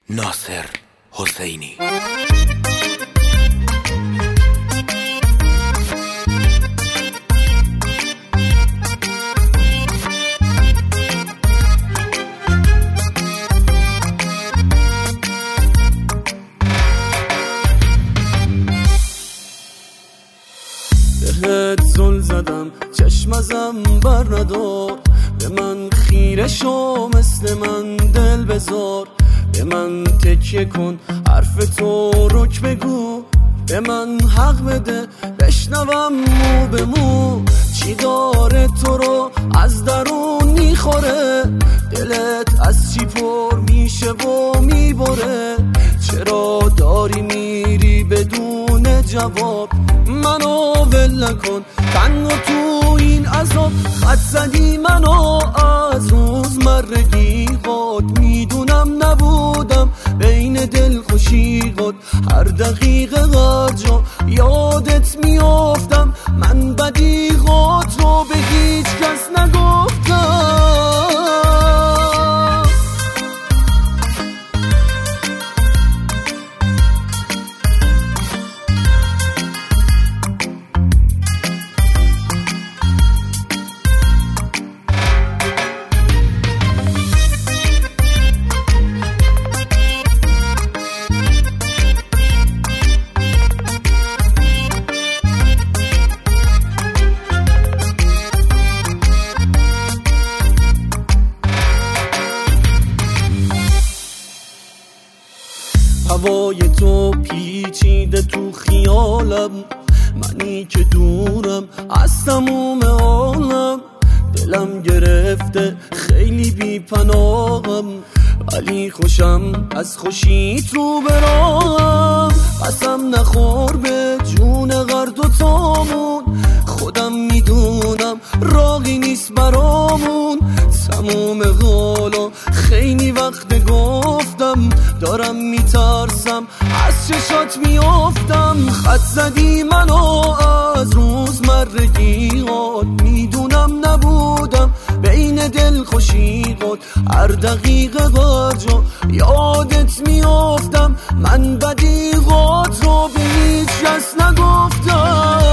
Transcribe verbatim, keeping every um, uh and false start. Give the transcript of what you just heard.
ناصر حسینی. بهت زل زدم چشم ازم بر ندار، به من خیره شو مثل من دل بذار، به من تکیه کن حرف تو رک بگو، به من حق بده بشنوم مو به مو، چی داره تو رو از درون میخوره، دلت از چی پر میشه و میبره، چرا داری میری بدون جواب، منو ول نکن تنها تو این عذاب، خط زدی منو از روزمرگیات، میدونم نبودم بین دل خوشیات، هر دقیقه هر جا یادت میافتم، من بدیغات رو به هیچ کس نگفتم. هوای تو پیچیده تو خیالم، منی که دورم از تموم عالم، دلم گرفته خیلی بی پناهم، ولی خوشم از خوشیت رو براهم، قسم نخور به جون هر دوتامون، خودم میدونم راقی نیست برامون، تموم حالا خیلی وقت گفتم، دارم میترسم از چشات میافتم، خط زدی منو از روزمرگیات، میدونم نبودم بین دل خوشیات، هر دقیقه هر جا یادت میافتم، من بدیغات رو به هیچ کس نگفتم.